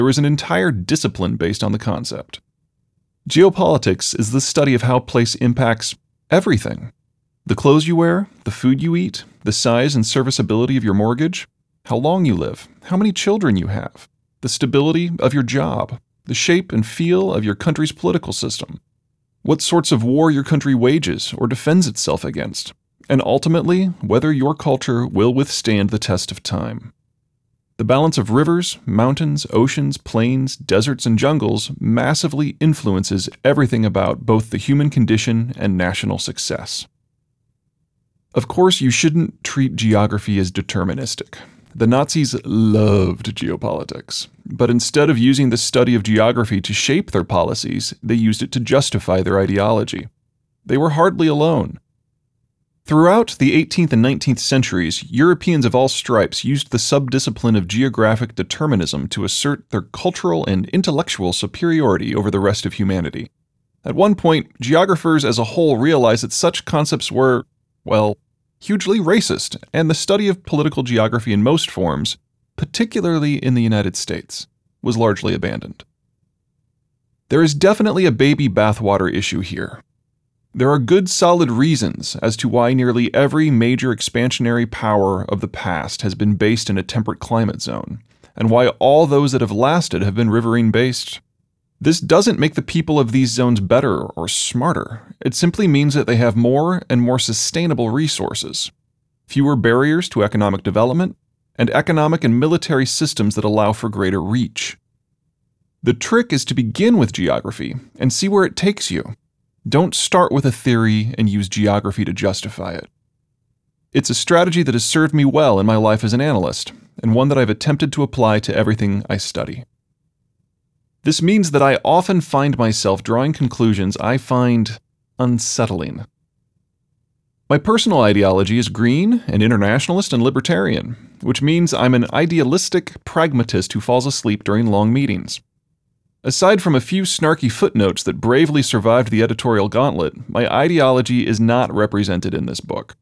There was an entire discipline based on the concept. Geopolitics is the study of how place impacts everything. The clothes you wear, the food you eat, the size and serviceability of your mortgage, how long you live, how many children you have, the stability of your job, the shape and feel of your country's political system, what sorts of war your country wages or defends itself against, and ultimately, whether your culture will withstand the test of time. The balance of rivers, mountains, oceans, plains, deserts, and jungles massively influences everything about both the human condition and national success. Of course, you shouldn't treat geography as deterministic. The Nazis loved geopolitics, but instead of using the study of geography to shape their policies, they used it to justify their ideology. They were hardly alone. Throughout the 18th and 19th centuries, Europeans of all stripes used the subdiscipline of geographic determinism to assert their cultural and intellectual superiority over the rest of humanity. At one point, geographers as a whole realized that such concepts were, well, hugely racist, and the study of political geography in most forms, particularly in the United States, was largely abandoned. There is definitely a baby bathwater issue here. There are good solid reasons as to why nearly every major expansionary power of the past has been based in a temperate climate zone, and why all those that have lasted have been riverine-based. This doesn't make the people of these zones better or smarter. It simply means that they have more and more sustainable resources, fewer barriers to economic development, and economic and military systems that allow for greater reach. The trick is to begin with geography and see where it takes you. Don't start with a theory and use geography to justify it. It's a strategy that has served me well in my life as an analyst, and one that I've attempted to apply to everything I study. This means that I often find myself drawing conclusions I find unsettling. My personal ideology is green and internationalist and libertarian, which means I'm an idealistic pragmatist who falls asleep during long meetings. Aside from a few snarky footnotes that bravely survived the editorial gauntlet, my ideology is not represented in this book.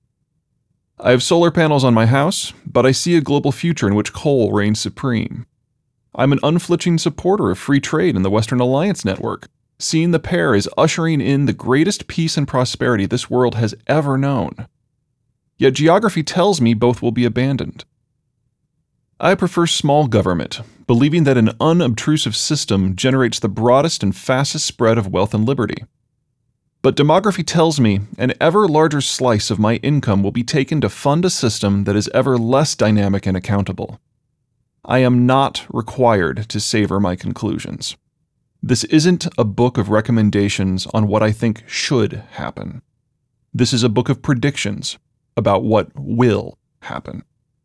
I have solar panels on my house, but I see a global future in which coal reigns supreme. I'm an unflinching supporter of free trade in the Western Alliance Network, seeing the pair as ushering in the greatest peace and prosperity this world has ever known. Yet geography tells me both will be abandoned. I prefer small government, believing that an unobtrusive system generates the broadest and fastest spread of wealth and liberty. But demography tells me an ever larger slice of my income will be taken to fund a system that is ever less dynamic and accountable. I am not required to savor my conclusions. This isn't a book of recommendations on what I think should happen. This is a book of predictions about what will happen.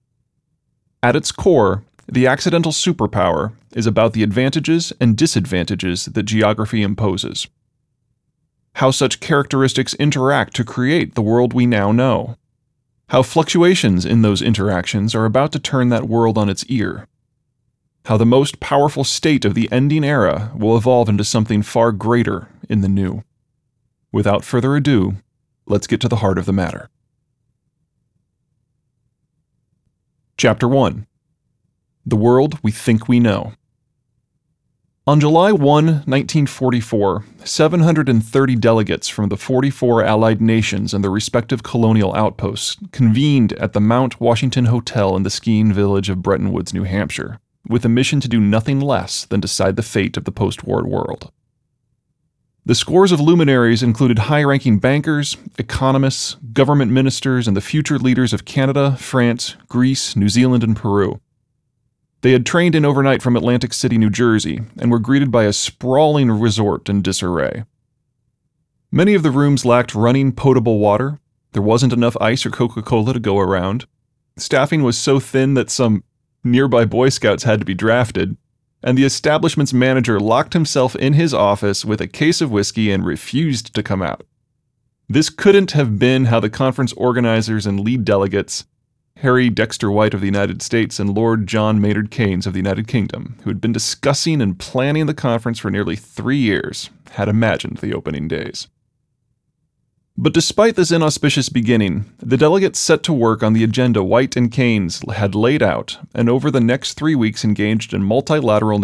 At its core, the accidental superpower is about the advantages and disadvantages that geography imposes. How such characteristics interact to create the world we now know. How fluctuations in those interactions are about to turn that world on its ear. How the most powerful state of the ending era will evolve into something far greater in the new. Without further ado, let's get to the heart of the matter. Chapter 1. The World We Think We Know. On July 1, 1944, 730 delegates from the 44 Allied nations and their respective colonial outposts convened at the Mount Washington Hotel in the skiing village of Bretton Woods, New Hampshire, with a mission to do nothing less than decide the fate of the post-war world. The scores of luminaries included high-ranking bankers, economists, government ministers, and the future leaders of Canada, France, Greece, New Zealand, and Peru. They had trained in overnight from Atlantic City, New Jersey, and were greeted by a sprawling resort in disarray. Many of the rooms lacked running potable water. There wasn't enough ice or Coca-Cola to go around. Staffing was so thin that some nearby Boy Scouts had to be drafted, and the establishment's manager locked himself in his office with a case of whiskey and refused to come out. This couldn't have been how the conference organizers and lead delegates, Harry Dexter White of the United States and Lord John Maynard Keynes of the United Kingdom, who had been discussing and planning the conference for nearly 3 years, had imagined the opening days. But despite this inauspicious beginning, the delegates set to work on the agenda White and Keynes had laid out, and over the next 3 weeks engaged in multilateral